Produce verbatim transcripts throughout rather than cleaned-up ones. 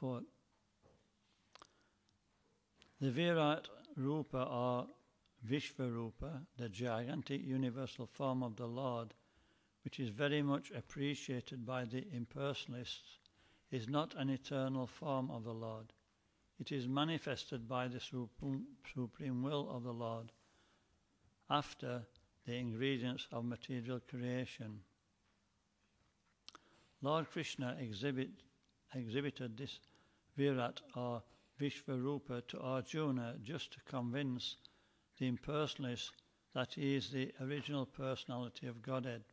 Quote, the Virat Rupa or Vishvarupa, the gigantic universal form of the Lord, which is very much appreciated by the impersonalists, is not an eternal form of the Lord. It is manifested by the supreme will of the Lord after the ingredients of material creation. Lord Krishna exhibit, exhibited this Virat or Vishvarupa to Arjuna just to convince the impersonalists that he is the original personality of Godhead.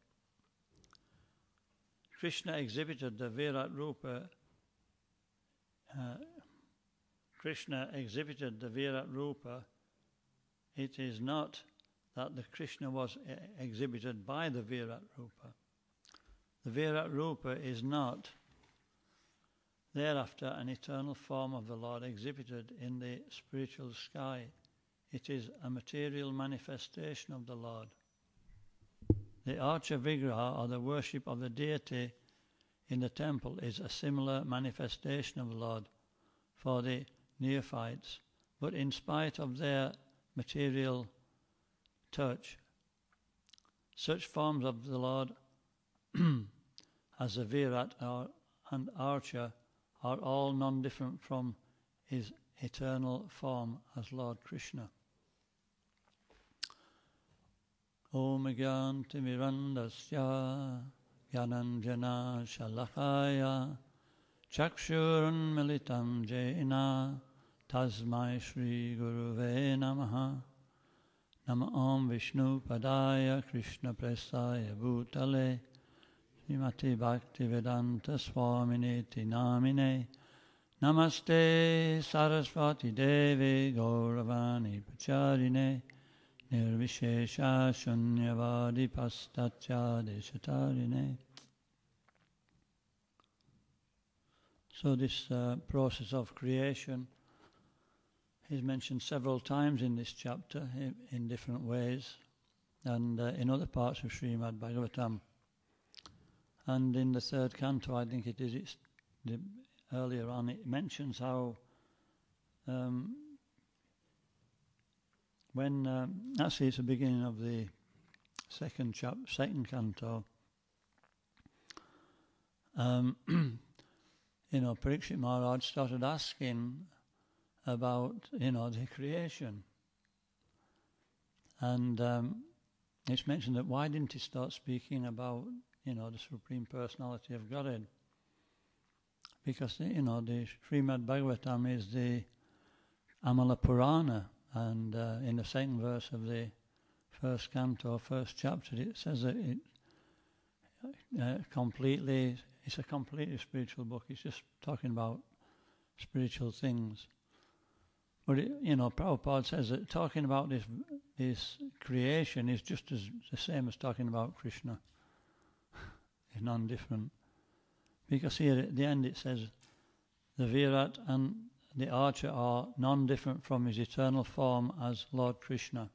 Krishna exhibited the Virat Rupa uh, Krishna exhibited the Virat Rupa. It is not that the Krishna was exhibited by the Virat Rupa. The Virat Rupa is not thereafter an eternal form of the Lord exhibited in the spiritual sky. It is a material manifestation of the Lord. The Archa Vigraha, or the worship of the deity in the temple, is a similar manifestation of the Lord for the neophytes, but in spite of their material touch, such forms of the Lord as the Virat or, and Archa are all non-different from his eternal form as Lord Krishna. Om Gyanti Mirandasya Gyananjana Shalakaya Chakshurun Militam Jena Tasmai Shri Guruve Namaha Nama Om Vishnu Padaya Krishna Prestaya Bhutale Srimati Bhakti Vedanta Swaminiti Namine Namaste Saraswati Devi Gauravani Pacharine Nirvishesha Shunyavadi Pastatya Deshatarine. So this uh, process of creation is mentioned several times in this chapter in, in different ways, and uh, in other parts of Srimad Bhagavatam. And in the third canto, I think it is, it's the, earlier on, it mentions how um, when, um, actually it's the beginning of the second chap, second canto, um, you know, Parikshit Maharaj started asking about, you know, the creation. And um, it's mentioned that why didn't he start speaking about, you know, the Supreme Personality of Godhead? Because, you know, the Srimad Bhagavatam is the Amala Purana, and uh, in the second verse of the first canto, first chapter, it says that it uh, completely, it's a completely spiritual book. It's just talking about spiritual things. But, it, you know, Prabhupada says that talking about this this creation is just as the same as talking about Krishna. It's non-different. Because here at the end it says, the Virat and the Archa are non-different from his eternal form as Lord Krishna.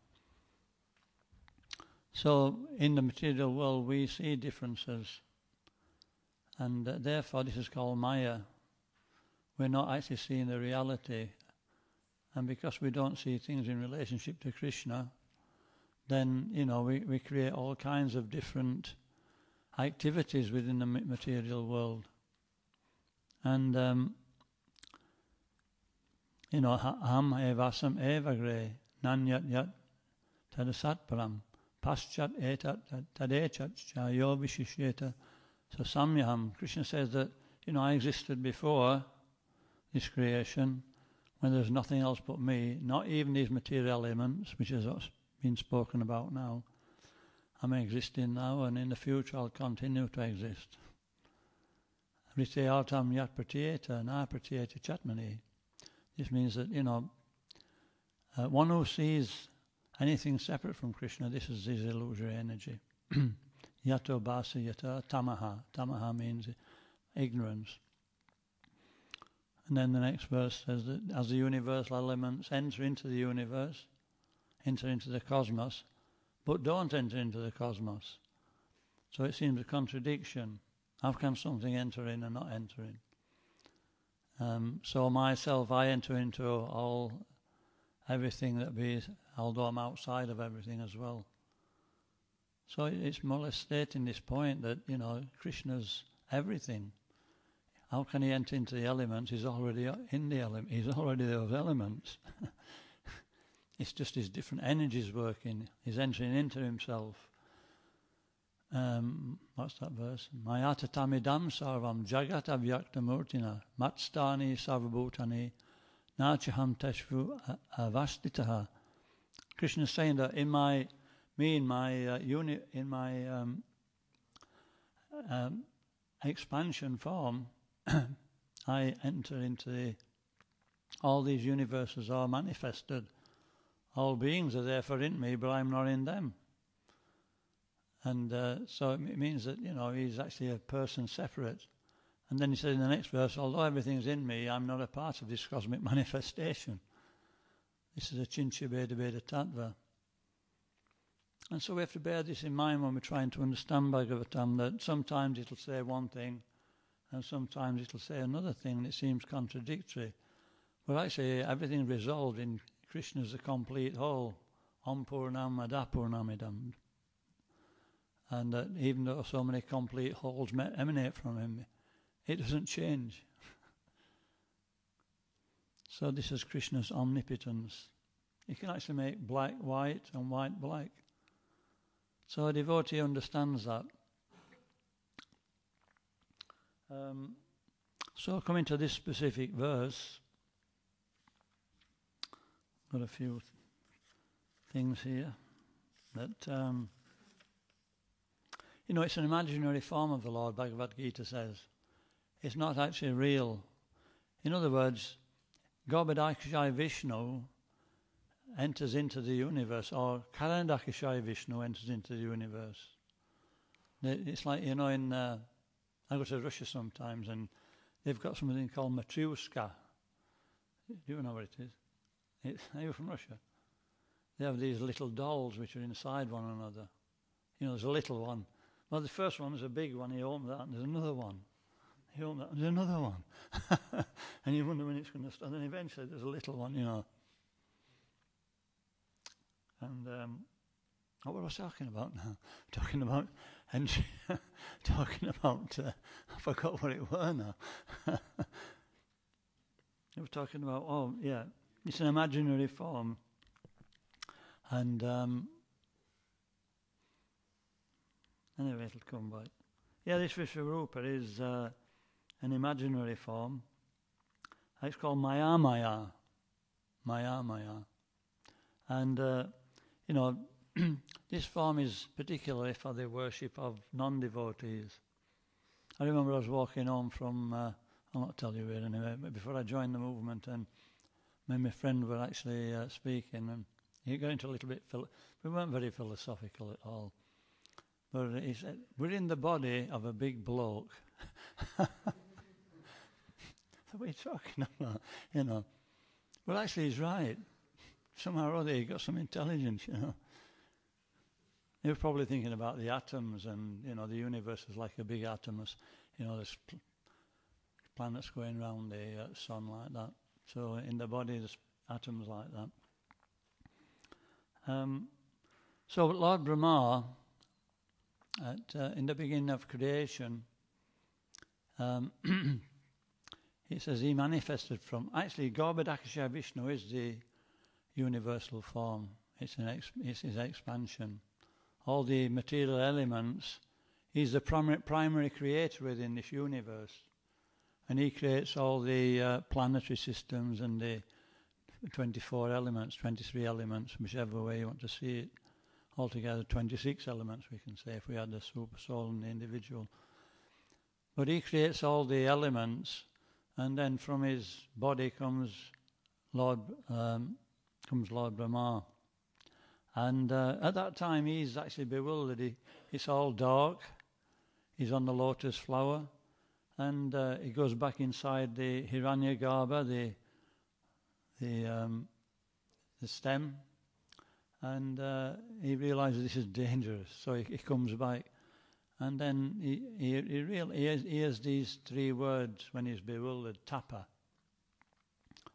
So, in the material world we see differences, and uh, therefore this is called Maya. We're not actually seeing the reality. And because we don't see things in relationship to Krishna, then, you know, we, we create all kinds of different activities within the material world. And, um, you know, ham evasam evagre nanyat yat tadasatparam paschat etat tadechat chayo vishishyeta. So samyaham, Krishna says that, you know, I existed before this creation, when there's nothing else but me, not even these material elements, which is what's been spoken about now. I'm existing now, and in the future I'll continue to exist. Riteyatam yat pratyeta na pratyeta chatmani. This means that, you know, uh, one who sees anything separate from Krishna, this is his illusory energy. Yato basa yata tamaha. Tamaha means ignorance. And then the next verse says that as the universal elements enter into the universe, enter into the cosmos, but don't enter into the cosmos. So it seems a contradiction. How can something enter in and not enter in? Um, so myself, I enter into all everything that be, although I'm outside of everything as well. So it's more or less stating this point that, you know, Krishna's everything. How can he enter into the elements? He's already in the element. He's already those elements. It's just his different energies working. He's entering into himself. Um, what's that verse? Mayata tamidam sarvam jagat avyakta murtina matstani sarvabhutani nachaham teshvu avastitaha. Krishna is saying that in my, me in my uh, uni, in my um, um, expansion form, I enter into the, all these universes are manifested. All beings are therefore in me, but I'm not in them. And uh, so it means that, you know, he's actually a person separate. And then he said in the next verse, although everything's in me, I'm not a part of this cosmic manifestation. This is a Chincha Beda Beda Tattva. And so we have to bear this in mind when we're trying to understand Bhagavatam, that sometimes it'll say one thing and sometimes it'll say another thing and it seems contradictory. But actually everything's resolved in Krishna as a complete whole. Om Purnam Adapurnamidam. And that even though so many complete wholes emanate from him, it doesn't change. So this is Krishna's omnipotence. He can actually make black white and white black. So a devotee understands that. Um, so coming to this specific verse, got a few th- things here that, um, you know, it's an imaginary form of the Lord, Bhagavad Gita says. It's not actually real. In other words, Gobadakashai Vishnu enters into the universe, or Karandakashai Vishnu enters into the universe. It's like, you know, in uh, I go to Russia sometimes and they've got something called Matryoshka. Do you know what it is? It's, are you from Russia? They have these little dolls which are inside one another. You know, there's a little one. Well, the first one is a big one. You open that and there's another one. You open that and there's another one. And you wonder when it's going to start. And then eventually there's a little one, you know. And um, what was I talking about now? Talking about, and talking about, uh, I forgot what it were now. I was talking about, oh, yeah, it's an imaginary form. And um, anyway, it'll come back. Yeah, this Vishvarupa is uh, an imaginary form. It's called Maya Maya. Maya Maya. And, uh, you know, this form is particularly for the worship of non-devotees. I remember I was walking home from, uh, I'll not tell you where anyway, but before I joined the movement, and me and my friend were actually uh, speaking, and he got into a little bit, philo- we weren't very philosophical at all. But he said, we're in the body of a big bloke. What are you talking about? You know. Well, actually, he's right. Somehow or other, he got some intelligence, you know. He was probably thinking about the atoms and, you know, the universe is like a big atom. You know, there's pl- planets going around the uh, sun like that. So in the body, there's atoms like that. Um, so Lord Brahma, at, uh, in the beginning of creation, um, it says he manifested from, actually Garbhodakasha Vishnu is the universal form. It's, an ex, it's his expansion. All the material elements, he's the primary, primary creator within this universe. And he creates all the uh, planetary systems and the twenty-four elements, twenty-three elements, whichever way you want to see it. Altogether twenty-six elements, we can say, if we had the super soul and the individual. But he creates all the elements, and then from his body comes Lord um, comes Lord Brahma. And uh, at that time, he's actually bewildered. He, it's all dark. He's on the lotus flower. And uh, he goes back inside the Hiranyagarbha, the the um, the stem, and uh, he realizes this is dangerous. So he, he comes back, and then he he he, real, he, has, he has these three words when he's bewildered: tapa,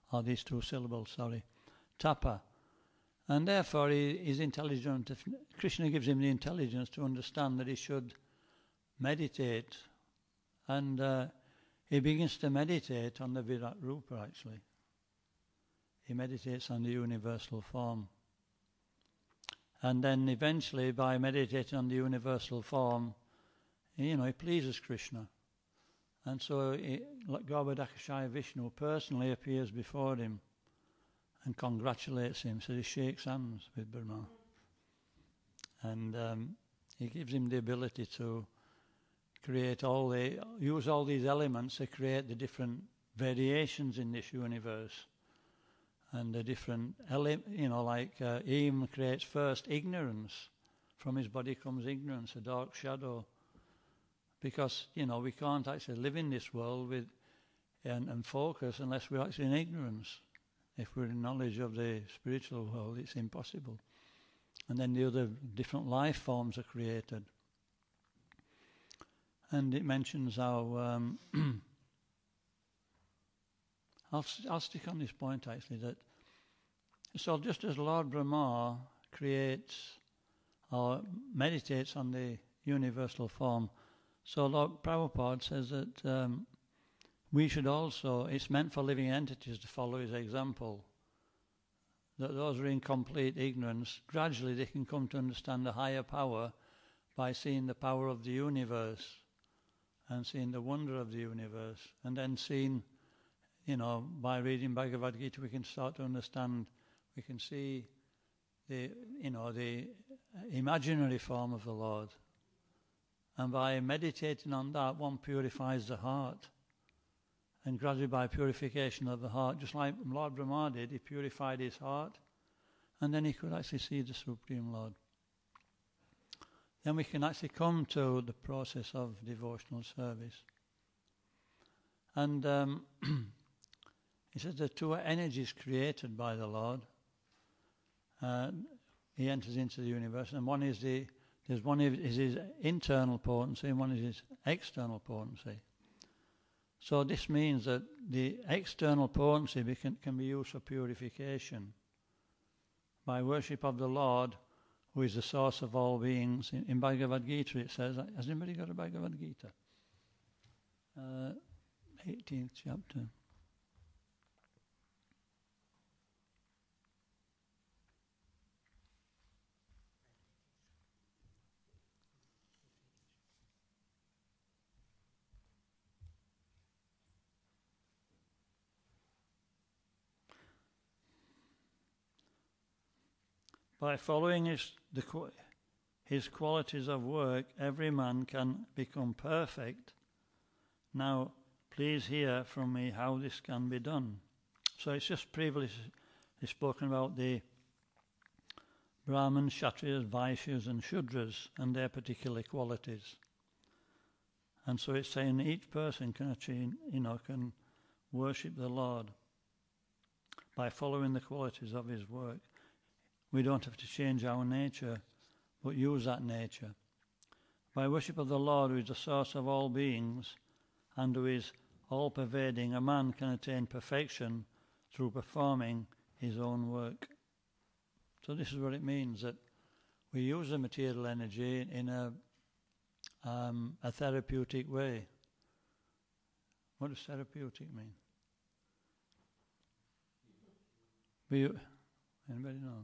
or these two syllables, sorry, tapa. And therefore he is intelligent. Krishna gives him the intelligence to understand that he should meditate. And uh, he begins to meditate on the Virat Rupa, actually. He meditates on the universal form. And then eventually, by meditating on the universal form, you know, he pleases Krishna. And so he, Garbhodakashaya Vishnu personally appears before him and congratulates him, so he shakes hands with Brahma. And um, he gives him the ability to create all the, use all these elements to create the different variations in this universe. And the different, ele- you know, like uh, he even creates first ignorance. From his body comes ignorance, a dark shadow. Because, you know, we can't actually live in this world with and, and focus unless we're actually in ignorance. If we're in knowledge of the spiritual world, it's impossible. And then the other different life forms are created. And it mentions how... Um, I'll, I'll stick on this point, actually, that... So just as Lord Brahma creates or meditates on the universal form, so Lord Prabhupada says that um, we should also, it's meant for living entities to follow his example. That those who are in complete ignorance, gradually they can come to understand a higher power by seeing the power of the universe and seeing the wonder of the universe. And then seeing, you know, by reading Bhagavad Gita, we can start to understand, we can see the, you know, the imaginary form of the Lord. And by meditating on that, one purifies the heart. And gradually by purification of the heart, just like Lord Brahma did, he purified his heart, and then he could actually see the Supreme Lord. Then we can actually come to the process of devotional service. And um, he says the two energies created by the Lord, uh, he enters into the universe, and one is the There's one is his internal potency and one is his external potency. So this means that the external potency can, can be used for purification. By worship of the Lord, who is the source of all beings. In, in Bhagavad Gita it says, has anybody got a Bhagavad Gita? Uh, eighteenth chapter. By following his, the, his qualities of work, every man can become perfect. Now, please hear from me how this can be done. So it's just previously spoken about the Brahmins, Kshatriyas, Vaishyas and Shudras and their particular qualities. And so it's saying each person can achieve, you know, can worship the Lord by following the qualities of his work. We don't have to change our nature, but use that nature. By worship of the Lord, who is the source of all beings, and who is all-pervading, a man can attain perfection through performing his own work. So this is what it means, that we use the material energy in a, um, a therapeutic way. What does therapeutic mean? We, anybody know?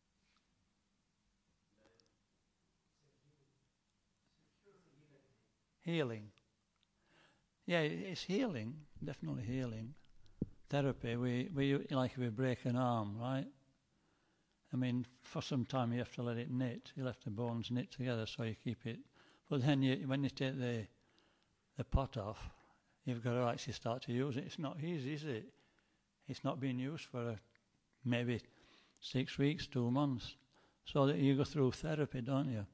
Healing. Yeah, it's healing, definitely healing. Therapy, we, we like if we break an arm, right? I mean, for some time you have to let it knit. You let the bones knit together so you keep it. But then you, when you take the the pot off, you've got to actually start to use it. It's not easy, is it? It's not being used for a, maybe six weeks, two months. So that you go through therapy, don't you?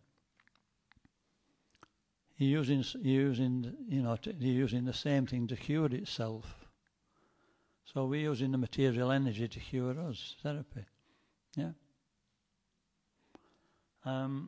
You're using, you're using, you know, to, you're using the same thing to cure itself. So we're using the material energy to cure us, therapy. Yeah. Um,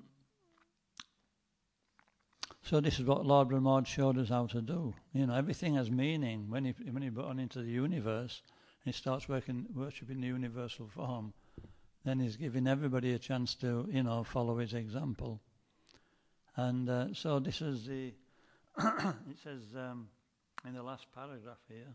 so this is what Lord Brahma showed us how to do. You know, everything has meaning. When he when he brought on into the universe, he starts working, worshipping the universal form, then he's giving everybody a chance to, you know, follow his example. And uh, so this is the, it says um, in the last paragraph here,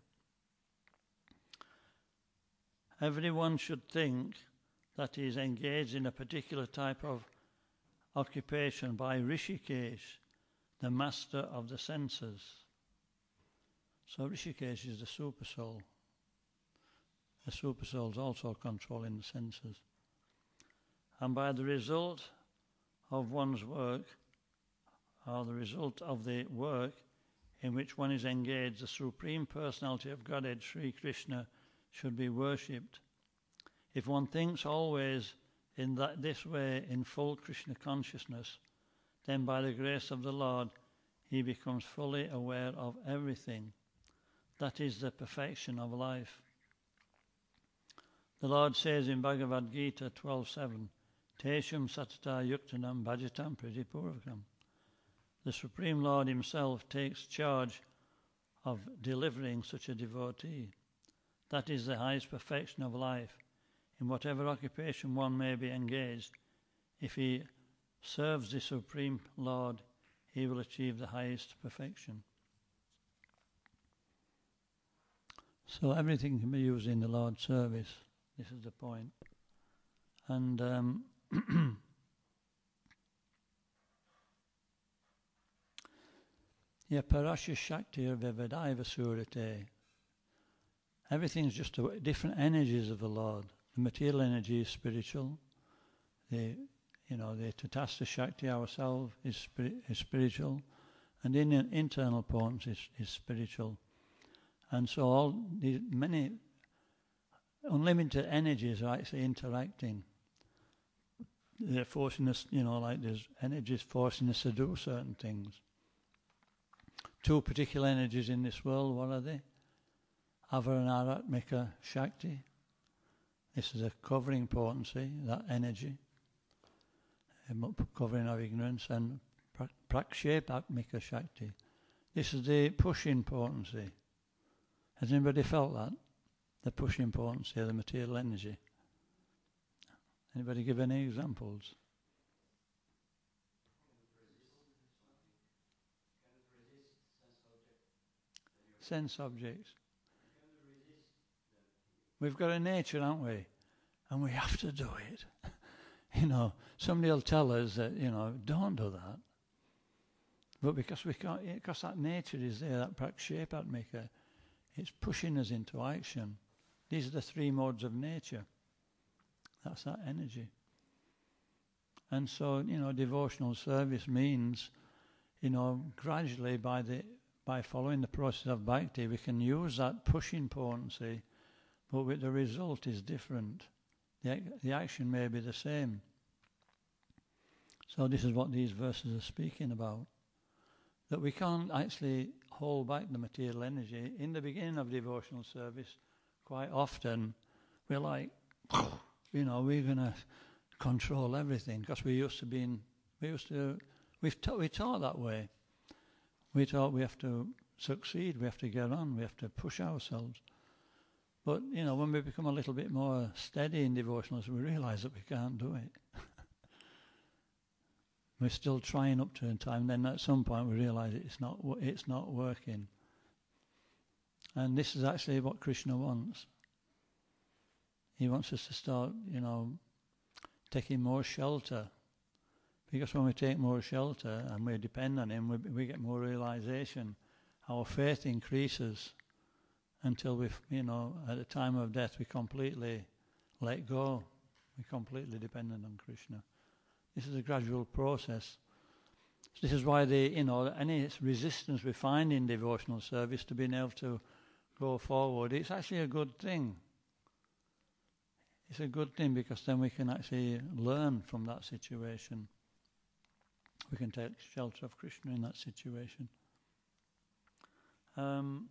everyone should think that he is engaged in a particular type of occupation by Rishikesh, the master of the senses. So Rishikesh is the super soul. The super soul is also controlling the senses. And by the result of one's work, or the result of the work in which one is engaged, the Supreme Personality of Godhead, Sri Krishna, should be worshipped. If one thinks always in that this way in full Krishna consciousness, then by the grace of the Lord, he becomes fully aware of everything. That is the perfection of life. The Lord says in Bhagavad Gita twelve seven, Tesham satata yuktanam bhajatam pridipurvakam. The Supreme Lord himself takes charge of delivering such a devotee. That is the highest perfection of life. In whatever occupation one may be engaged, if he serves the Supreme Lord, he will achieve the highest perfection. So everything can be used in the Lord's service. This is the point. And um, yeah, parasya shakti vivadaiva surate. Everything's just a, different energies of the Lord. The material energy is spiritual. The, you know, the tatastha shakti ourselves is, spiri- is spiritual, and in an internal potency is, is spiritual. And so all the many unlimited energies are actually interacting. They're forcing us, you know, like there's energies forcing us to do certain things. Two particular energies in this world, what are they? Avaranarathmika Shakti. This is a covering potency, that energy, a covering of ignorance, and Prakshepaatmika Shakti. This is the pushing potency. Has anybody felt that? The pushing potency of the material energy? Anybody give any examples? Sense objects. We've got a nature, haven't we? And we have to do it. You know, somebody will tell us that, you know, don't do that. But because we can't, because that nature is there, that Prakshepatmika, it's pushing us into action. These are the three modes of nature. That's that energy. And so, you know, devotional service means, you know, gradually by the by following the process of bhakti, we can use that pushing potency, but with the result is different. The, the action may be the same. So this is what these verses are speaking about. That we can't actually hold back the material energy. In the beginning of devotional service, quite often, we're like, you know, we're going to control everything because we used to be in, we used to, we've ta- we taught that way. We thought we have to succeed, we have to get on, we have to push ourselves. But, you know, when we become a little bit more steady in devotionals, we realise that we can't do it. We're still trying up to a time, then at some point we realise it's not it's not working. And this is actually what Krishna wants. He wants us to start, you know, taking more shelter. Because when we take more shelter and we depend on him, we, we get more realisation. Our faith increases until we, you know, at the time of death, we completely let go. We're completely dependent on Krishna. This is a gradual process. This is why the, you know, any resistance we find in devotional service to being able to go forward, it's actually a good thing. It's a good thing because then we can actually learn from that situation. We can take shelter of Krishna in that situation. Um,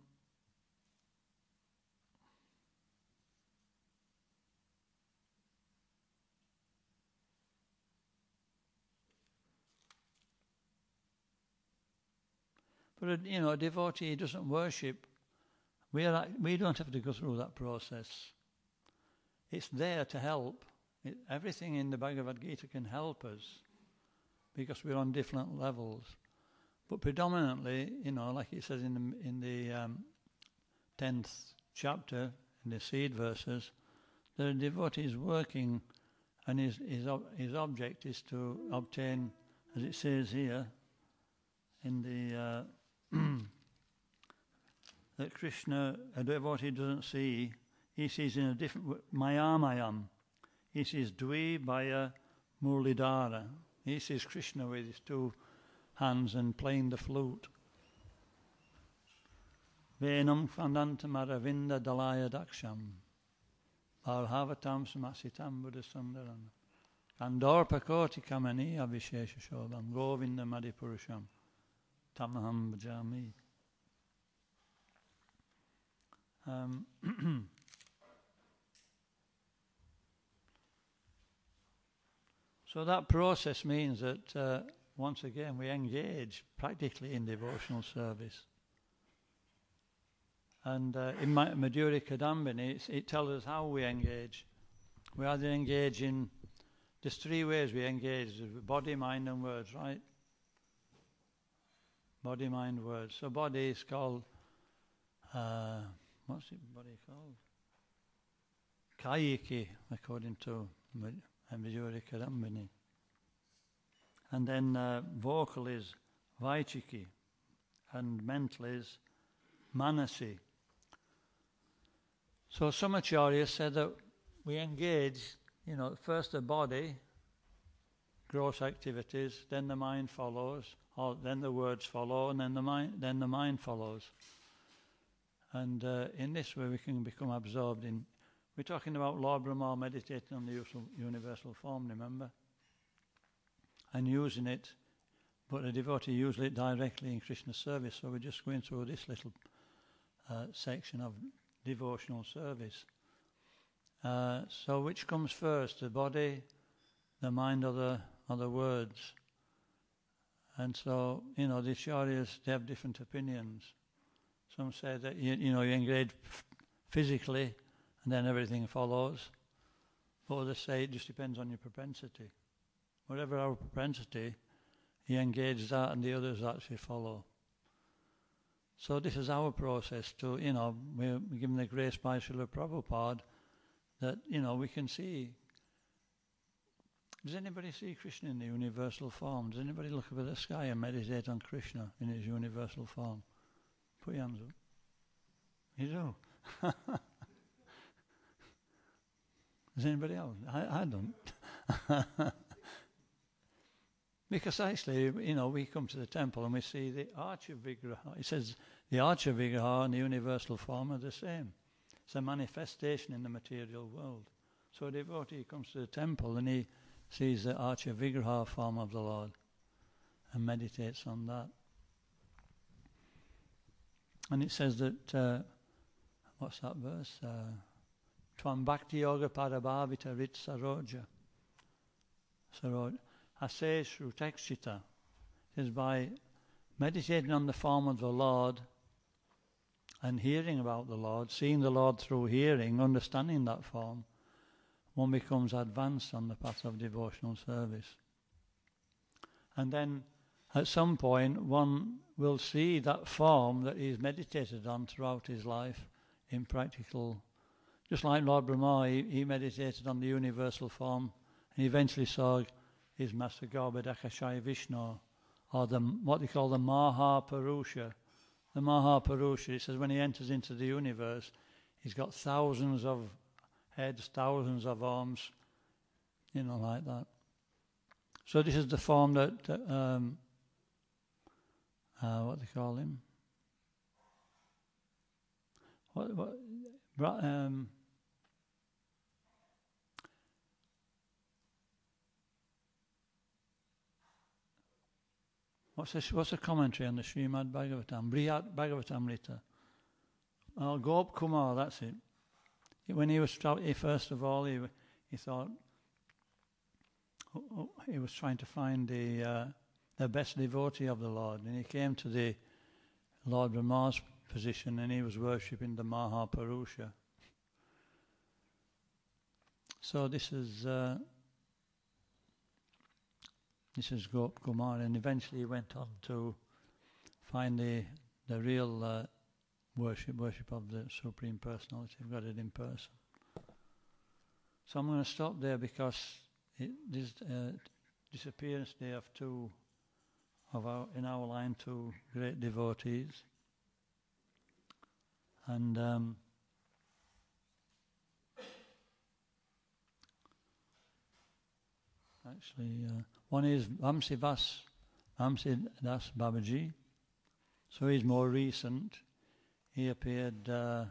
but, a, you know, a devotee doesn't worship We are, we don't have to go through that process. It's there to help. It, everything in the Bhagavad Gita can help us because we're on different levels. But predominantly, you know, like it says in the, in the um, tenth chapter, in the seed verses, the devotee is working, and his, his, his object is to obtain, as it says here, in the uh, that Krishna, a devotee doesn't see, he sees in a different way, Mayamayam. He sees Dvi Bhaya Murlidhara. He sees Krishna with his two hands and playing the flute. Venam Khandantam Aravinda Dalaya Daksham. Bharhavatam Samasitam Buddhasundaram. Kandorpa Koti Kamani Avishesha Shobham. Govinda Madipurusham. Tamaham Bhajami. Um, so that process means that uh, once again we engage practically in devotional service. And uh, in Madhurya Kadambini it, it tells us how we engage. We either engage in, there's three ways we engage: body, mind and words, right? Body, mind, words. So body is called uh, what's it body called? Kayiki, according to Madhurya Kadambini. And then uh, vocal is Vaichiki, and mental is Manasi. So some acharyas said that we engage, you know, first the body, gross activities, then the mind follows, or then the words follow, and then the mind, then the mind follows. And uh, in this way we can become absorbed in. We're talking about Lord Brahma meditating on the universal form, remember? And using it, but the devotee uses it directly in Krishna's service. So we're just going through this little uh, section of devotional service. Uh, so which comes first, the body, the mind, or the, or the words? And so, you know, the acharyas, they have different opinions. Some say that, you, you know, you engage f- physically and then everything follows. But others say it just depends on your propensity. Whatever our propensity, you engage that and the others actually follow. So this is our process to, you know, we're given the grace by Srila Prabhupada that, you know, we can see. Does anybody see Krishna in the universal form? Does anybody look up at the sky and meditate on Krishna in his universal form? Put your hands up. You do? Does anybody else? I, I don't. Because actually, you know, we come to the temple and we see the Archa Vigraha. It says the Archa Vigraha and the universal form are the same. It's a manifestation in the material world. So a devotee comes to the temple and he sees the Archa Vigraha form of the Lord and meditates on that. And it says that, uh, what's that verse? Tvam Bhakti Yoga Parabhavita Rit Saroja. Saroja. Ase Shrutekshita is by meditating on the form of the Lord and hearing about the Lord, seeing the Lord through hearing, understanding that form, one becomes advanced on the path of devotional service. And then at some point one will see that form that he's meditated on throughout his life in practical. Just like Lord Brahma, he, he meditated on the universal form and eventually saw his master Gaurabhadakashaya Vishnu, or the, what they call the Mahaparusha. The Mahaparusha, it says when he enters into the universe, he's got thousands of heads, thousands of arms, you know, like that. So this is the form that, um, uh, what they call him? What, what, um, What's this, what's the commentary on the Srimad Bhagavatam? Brihad Bhagavatamrita. Oh, Gop Kumar, that's it. When he was, he, first of all, he he thought, oh, oh, he was trying to find the uh, the best devotee of the Lord, and he came to the Lord Brahma's position, and he was worshipping the Mahapurusha. So this is uh, this is Gop Kumar, and eventually he went on to find the the real uh, worship worship of the Supreme Personality of Godhead in person. So I'm going to stop there because it, this uh, disappearance day of two of our in our line two great devotees, and. Um, Actually, uh, one is Vamsi Vas, Vamsi Das Babaji. So he's more recent. He appeared, uh,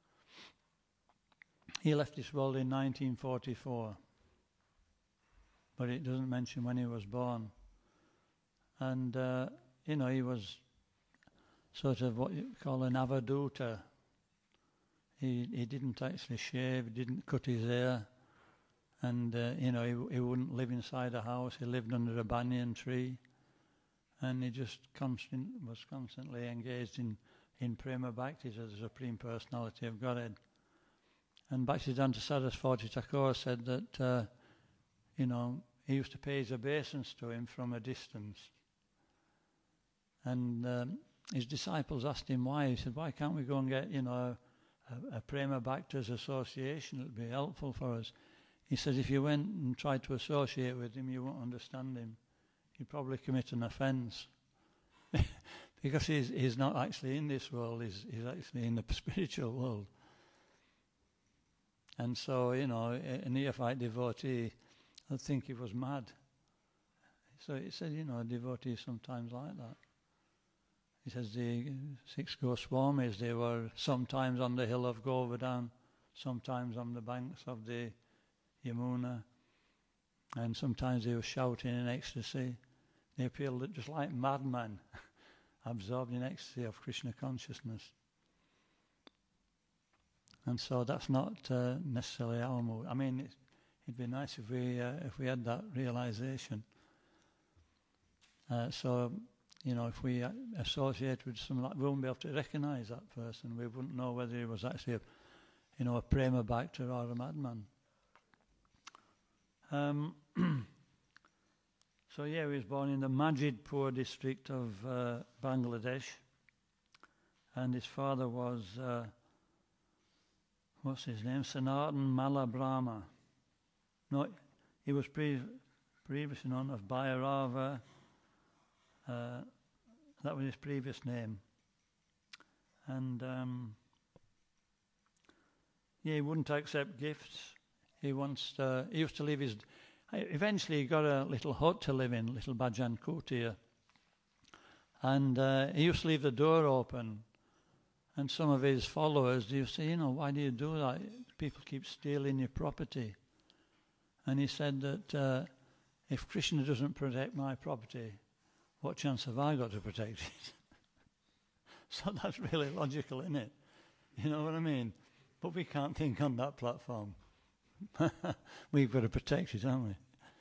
he left this world in nineteen forty-four. But it doesn't mention when he was born. And, uh, you know, he was sort of what you call an avaduta. He, he didn't actually shave, he didn't cut his hair. And, uh, you know, he, he wouldn't live inside a house. He lived under a banyan tree. And he just constant, was constantly engaged in, in Prema Bhakti as the Supreme Personality of Godhead. And Bhaktisiddhanta Saraswati Thakur said that, uh, you know, he used to pay his obeisance to him from a distance. And um, his disciples asked him why. He said, why can't we go and get, you know, a, a Prema Bhaktas association? It would be helpful for us. He says, if you went and tried to associate with him, you won't understand him. You'd probably commit an offence. Because he's, he's not actually in this world, he's, he's actually in the spiritual world. And so, you know, a neophyte devotee, I'd think he was mad. So he said, you know, devotees sometimes like that. He says the six Goswamis, they were sometimes on the hill of Govardhan, sometimes on the banks of the Yamuna, and sometimes they were shouting in ecstasy. They appeared just like madmen, absorbed in ecstasy of Krishna consciousness. And so that's not uh, necessarily our mood. I mean, it, it'd be nice if we uh, if we had that realization. Uh, so, you know, if we associate with someone, like, we wouldn't be able to recognize that person. We wouldn't know whether he was actually a, you know, a Prema Bhakta or a madman. Um, so yeah, he was born in the Majidpur district of uh, Bangladesh, and his father was, uh, what's his name, Sanatan Malabrahma. No, he was pre- previously known as Bhairava. Uh, that was his previous name. And um, yeah, he wouldn't accept gifts. He wants. Uh, he used to leave his. Eventually, he got a little hut to live in, little Bhajan Kutia, and uh, he used to leave the door open. And some of his followers, they used to say, you know, why do you do that? People keep stealing your property. And he said that uh, if Krishna doesn't protect my property, what chance have I got to protect it? So that's really logical, isn't it? You know what I mean? But we can't think on that platform. We've got to protect it, haven't we?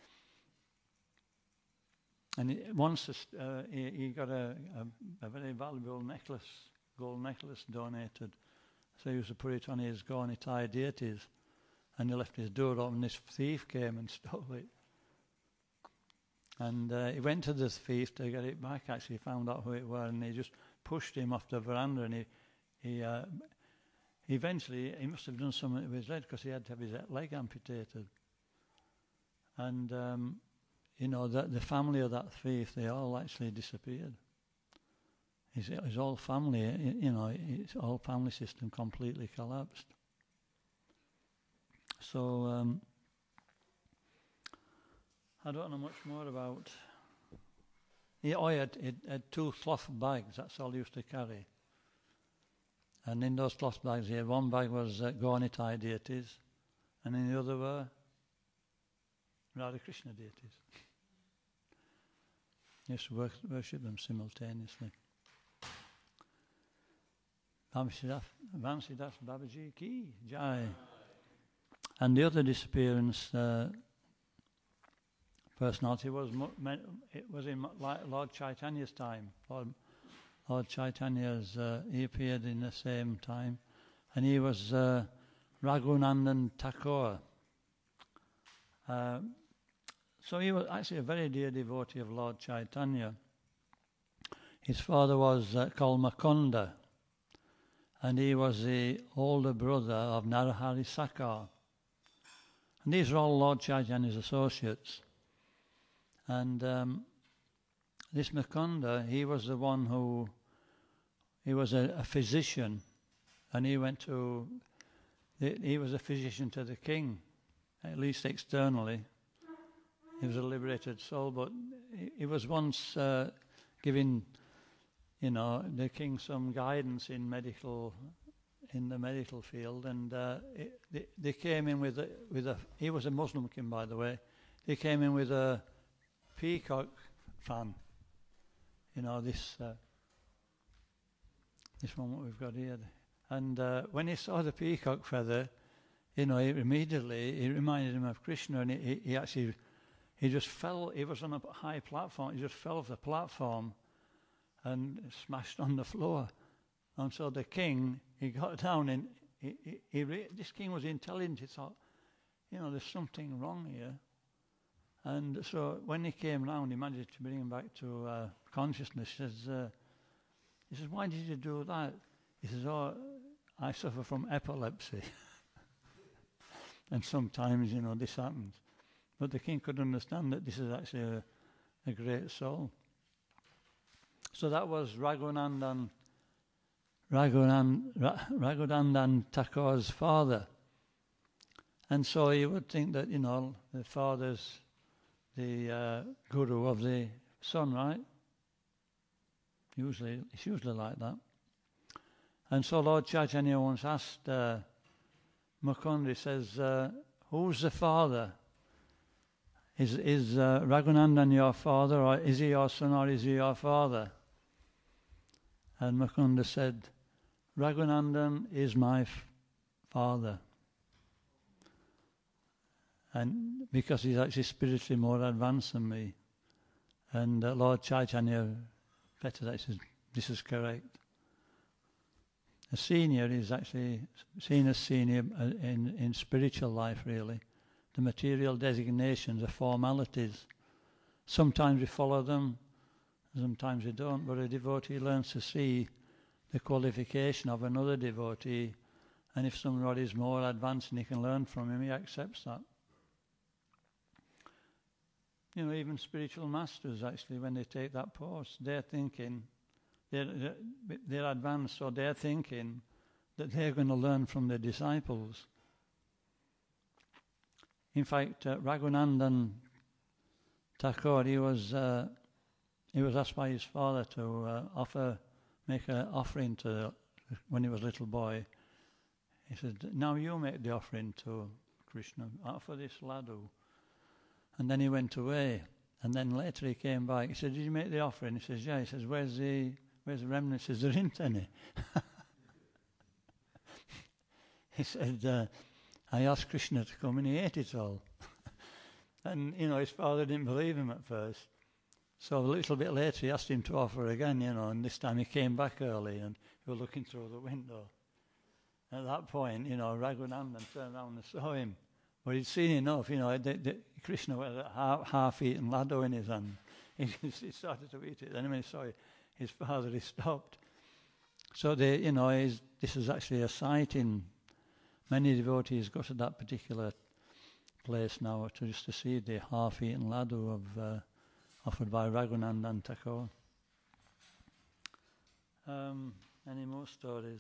And it, once uh, he, he got a, a, a very valuable necklace, gold necklace donated. So he used to put it on his Gaunitai deities. And he left his door open, and this thief came and stole it. And uh, he went to this thief to get it back, actually found out who it was, and he just pushed him off the veranda, and he, he uh, eventually, he must have done something with his leg, because he had to have his leg amputated. And, um, you know, the, the family of that thief, they all actually disappeared. His, his whole family, you know, his whole family system completely collapsed. So, um, I don't know much more about... He, oh, he had, he had two cloth bags, that's all he used to carry. And in those cloth bags, he had one bag was uh, Gaunitai deities, and in the other were Radha Krishna deities. He used to work, worship them simultaneously. Vamsidas Babaji ki jai. And the other disappearance uh, personality was it was in Lord Chaitanya's time. Lord Lord Chaitanya's, uh, he appeared in the same time, and he was uh, Raghunandan Thakur. Uh, so he was actually a very dear devotee of Lord Chaitanya. His father was uh, called Mukunda, and he was the older brother of Narahari Sakar. And these are all Lord Chaitanya's associates. And um, this Mukunda, he was the one who, he was a, a physician, and he went to, he was a physician to the king, at least externally. He was a liberated soul, but he, he was once uh, giving, you know, the king some guidance in medical, in the medical field, and uh, it, they, they came in with a, with a, he was a Muslim king, by the way. They came in with a peacock fan, you know, this uh, this one what we've got here. And uh, when he saw the peacock feather, you know, he immediately, it reminded him of Krishna, and he, he actually, he just fell, he was on a high platform, he just fell off the platform and smashed on the floor. And so the king, he got down, and he, he, he re- this king was intelligent. He thought, you know, there's something wrong here. And so when he came round, he managed to bring him back to uh, consciousness. He says, uh, he says, why did you do that? He says, oh, I suffer from epilepsy. And sometimes, you know, this happens. But the king could understand that this is actually a, a great soul. So that was Raghunandan, Raghunan, Ra, Raghunandan Thakur's father. And so you would think that, you know, the father's the uh, guru of the son, right? Usually, it's usually like that. And so Lord Chaitanya once asked uh, Mukunda, he says, uh, who's the father? Is, is uh, Raghunandan your father, or is he your son, or is he your father? And Mukunda said, Raghunandan is my f- father. And because he's actually spiritually more advanced than me. And uh, Lord Chaitanya, better that says, this is correct. A senior is actually seen as senior in, in spiritual life, really. The material designations are formalities. Sometimes we follow them, sometimes we don't, but a devotee learns to see the qualification of another devotee, and if somebody is more advanced and he can learn from him, he accepts that. You know, even spiritual masters, actually, when they take that post, they're thinking, they're, they're advanced, so they're thinking that they're going to learn from their disciples. In fact, uh, Raghunandan Thakur, he was uh, he was asked by his father to uh, offer, make an offering to, when he was a little boy. He said, now you make the offering to Krishna, offer this laddu. And then he went away. And then later he came back. He said, did you make the offering? He says, yeah. He says, where's the where's the remnant? He says, there isn't any. He said, uh, I asked Krishna to come and he ate it all. And, you know, his father didn't believe him at first. So a little bit later he asked him to offer again, you know, and this time he came back early and he was looking through the window. At that point, you know, Raghunandan turned around and saw him. But he'd seen enough, you know, the, the, Krishna had a half, half-eaten laddu in his hand. He, he started to eat it. Then when he saw his father, he stopped. So, they, you know, he's, this is actually a sight in many devotees go to that particular place now to just to see the half-eaten laddu of, uh, offered by Raghunandan Thakur. Um, any more stories?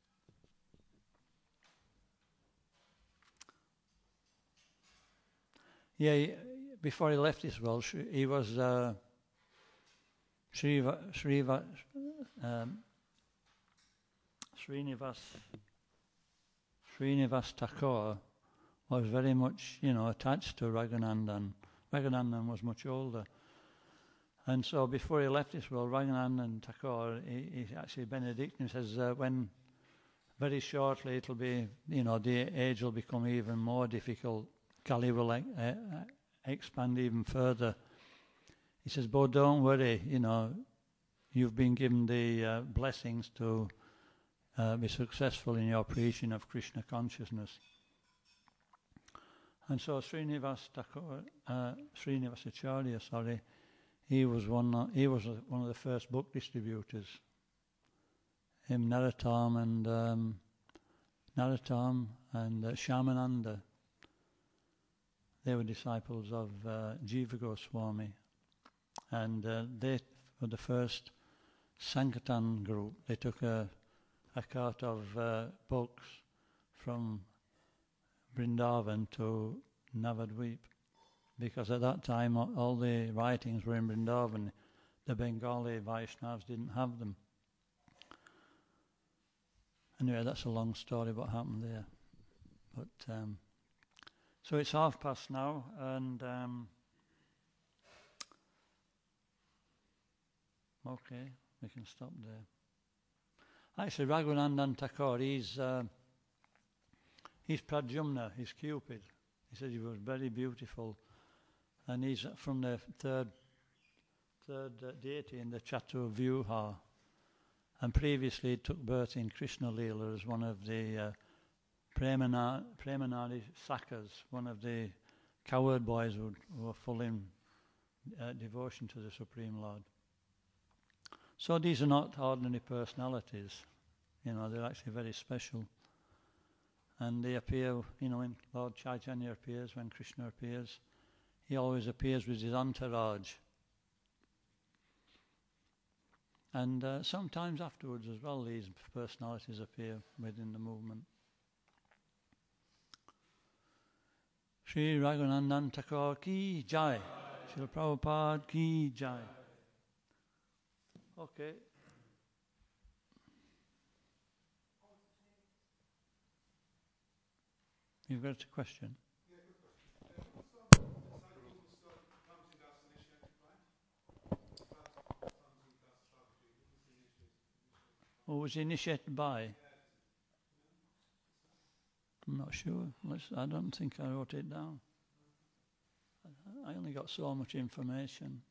Yeah, he, before he left this world, he was uh, Sriva, Sriva, um, Srinivas, Srinivas Thakur was very much, you know, attached to Raghunandan. Raghunandan was much older. And so before he left this world, Raghunandan Thakur, he, he actually Benedictine says uh, when very shortly it'll be, you know, the age will become even more difficult. Kali will uh, uh, expand even further. He says, but don't worry, you know, you've been given the uh, blessings to uh, be successful in your preaching of Krishna consciousness. And so Srinivas Thakur, uh, Srinivasacharya, sorry, he was one. Uh, he was uh, one of the first book distributors. Him, Narottam, and um, Narottam and uh, Shyamananda. They were disciples of uh, Jiva Goswami, and uh, they were the first Sankirtan group. They took a, a cart of uh, books from Vrindavan to Navadvip, because at that time all the writings were in Vrindavan. The Bengali Vaishnavas didn't have them. Anyway, that's a long story what happened there. But um, so it's half past now, and um, okay, we can stop there. Actually, Raghunandan Thakur, he's uh, he's Pradyumna, he's Cupid. He said he was very beautiful, and he's from the third third uh, deity in the Chaturvyuha, and previously took birth in Krishna Leela as one of the uh, Premana, Premanadi Sakas, one of the cowherd boys who, who were full in uh, devotion to the Supreme Lord. So these are not ordinary personalities, you know, they're actually very special. And they appear, you know, when Lord Chaitanya appears, when Krishna appears, he always appears with his entourage. And uh, sometimes afterwards as well, these personalities appear within the movement. Shri Raghunandan Thakur ki jai. Srila Prabhupada ki jai. Okay. You've got a question? Who was initiated by? I'm not sure. Let's, I don't think I wrote it down. I only got so much information.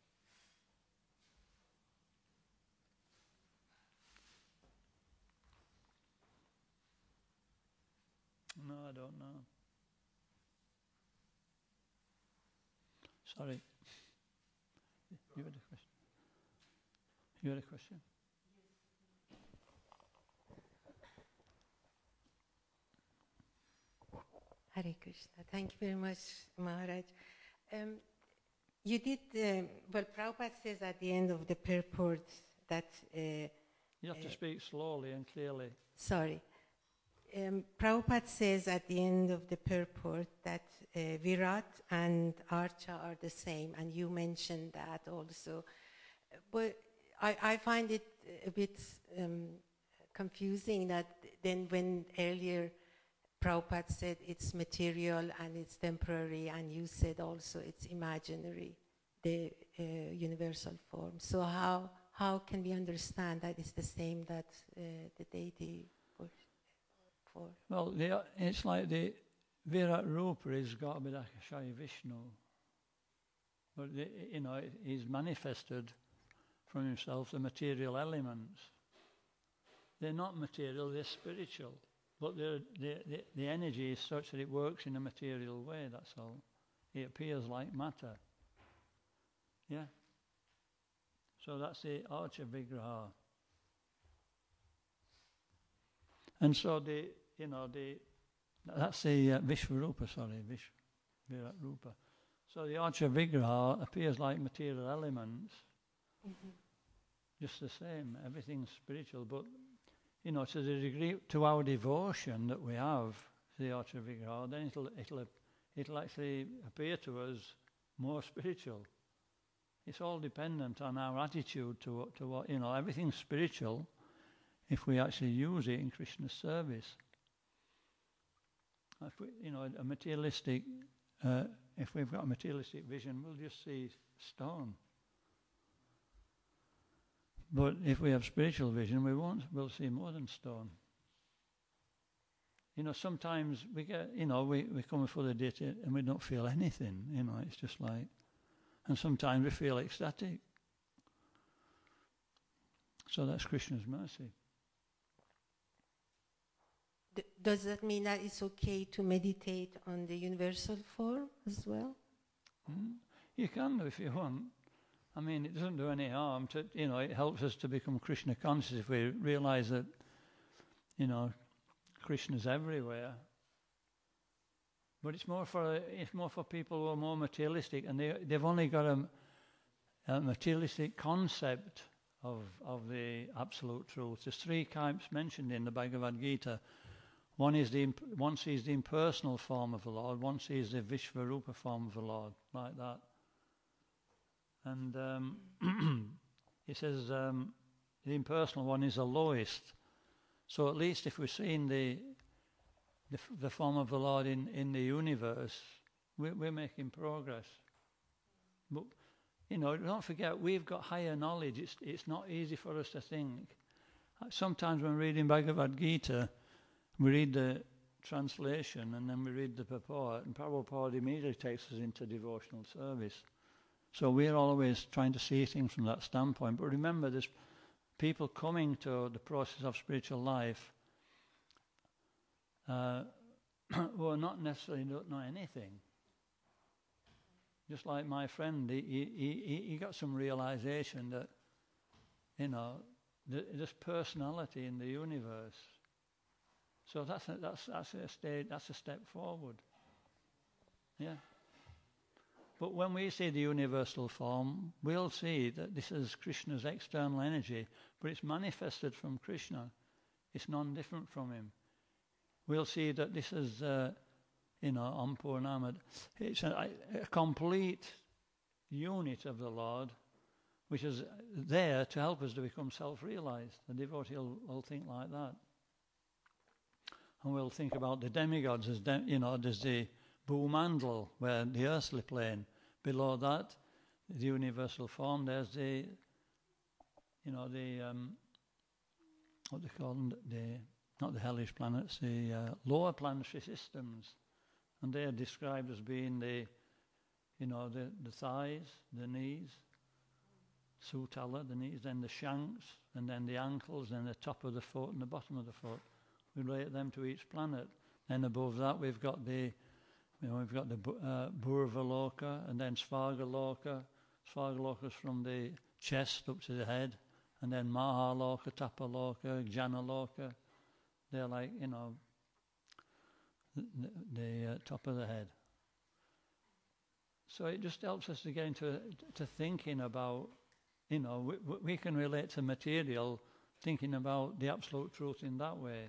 No, I don't know. Sorry. You had a question? You had a question? Hare Krishna. Thank you very much, Maharaj. Um, you did, uh, well, Prabhupada says at the end of the purport that... Uh, you have uh, to speak slowly and clearly. Sorry. Um, Prabhupada says at the end of the purport that uh, Virat and Archa are the same, and you mentioned that also. But I, I find it a bit um, confusing that then when earlier Prabhupada said it's material and it's temporary, and you said also it's imaginary, the uh, universal form. So how how can we understand that it's the same that uh, the deity for, for? Well, the, it's like the Virat Rupa has got to be like a Shai Vishnu. But, the, you know, he's manifested from himself the material elements. They're not material, they're spiritual. But the, the, the, the energy is such that it works in a material way, that's all. It appears like matter. Yeah? So that's the Archa Vigraha. And so the, you know, the, that's the uh, Vishvarupa, sorry, Vish, Virat Rupa. So the Archa Vigraha appears like material elements, mm-hmm. just the same, everything's spiritual, but you know, to the degree, to our devotion that we have to the Archa Vigraha, then it'll, it'll, it'll actually appear to us more spiritual. It's all dependent on our attitude to, to what, you know, everything's spiritual if we actually use it in Krishna's service. If we, you know, a materialistic, uh, if we've got a materialistic vision, we'll just see stone. But if we have spiritual vision, we won't, we'll see more than stone. You know, sometimes we get, you know, we, we come before the deity and we don't feel anything, you know, it's just like, and sometimes we feel ecstatic. So that's Krishna's mercy. D- does that mean that it's okay to meditate on the universal form as well? Mm. You can do if you want. I mean, it doesn't do any harm to, you know, it helps us to become Krishna conscious if we realize that, you know, Krishna's everywhere. But it's more for it's more for people who are more materialistic, and they they've only got a, a materialistic concept of of the absolute truth. There's three types mentioned in the Bhagavad Gita. One is the imp- one sees the impersonal form of the Lord. One sees the Vishvarupa form of the Lord, like that. And um, it says um, the impersonal one is the lowest. So at least if we're seeing the the, f- the form of the Lord in, in the universe, we're, we're making progress. But, you know, don't forget, we've got higher knowledge. It's it's not easy for us to think. Sometimes when reading Bhagavad Gita, we read the translation and then we read the purport, and Prabhupada immediately takes us into devotional service. So we're always trying to see things from that standpoint. But remember, there's people coming to the process of spiritual life uh, who are not necessarily don't know anything. Just like my friend, he, he, he got some realization that, you know, there's personality in the universe. So that's a, that's that's a stage, that's a step forward. Yeah. But when we see the universal form, we'll see that this is Krishna's external energy, but it's manifested from Krishna. It's non-different from him. We'll see that this is, uh, you know, Om Purnamad. It's a, a complete unit of the Lord, which is there to help us to become self-realized. The devotee will, will think like that. And we'll think about the demigods as, de- you know, there's the Bhumandal, where the earthly plane. Below that, the universal form, there's the, you know, the, um, what they call them, the, not the hellish planets, the uh, lower planetary systems. And they are described as being the, you know, the, the thighs, the knees, Sutala, the knees, then the shanks, and then the ankles, then the top of the foot and the bottom of the foot. We relate them to each planet. Then above that, we've got the, you know, we've got the uh, Bhurvaloka, and then Svargaloka. Svargaloka's from the chest up to the head, and then Mahaloka, Tapaloka, Jnanaloka. They're like, you know, the, the uh, top of the head. So it just helps us to get into to thinking about, you know, we, we can relate to material, thinking about the absolute truth in that way.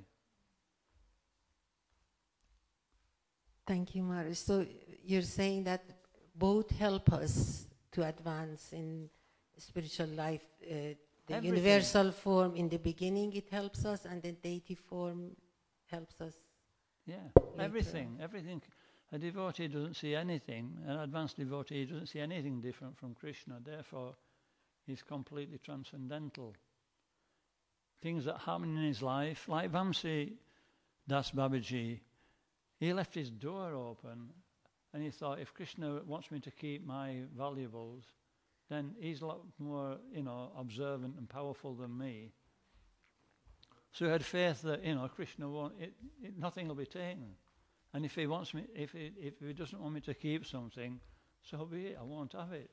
Thank you, Maharaj. So you're saying that both help us to advance in spiritual life. Uh, the Everything. Universal form in the beginning, it helps us, and the deity form helps us. Yeah, everything, everything. A devotee doesn't see anything, an advanced devotee doesn't see anything different from Krishna, therefore he's completely transcendental. Things that happen in his life, like Vamsi Das Babaji, he left his door open and he thought, if Krishna wants me to keep my valuables, then he's a lot more, you know, observant and powerful than me. So he had faith that, you know, Krishna won't, it, it, nothing will be taken. And if he wants me, if he, if he doesn't want me to keep something, so be it, I won't have it.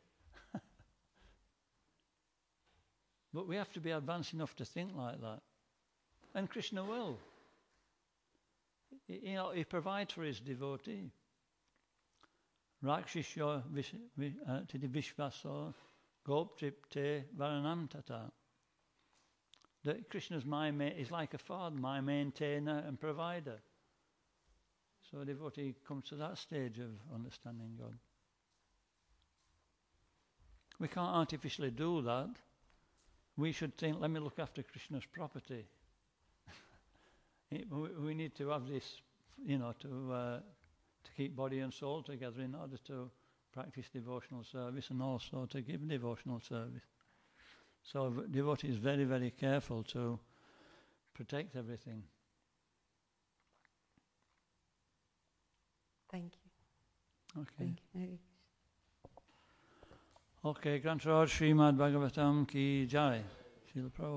But we have to be advanced enough to think like that. And Krishna will. He, you know, he provides for his devotee. Rakshishya titi vishvaso goptripte varanam tata. That Krishna's my ma- is like a father, my maintainer and provider. So a devotee comes to that stage of understanding God. We can't artificially do that. We should think, let me look after Krishna's property. it, we, we need to have this, you know, to uh, to keep body and soul together in order to practice devotional service and also to give devotional service. So a devotee is very, very careful to protect everything. Thank you. Okay. Thank you. Okay, Granth Raj Srimad Bhagavatam ki jai. Srila Prabhupada.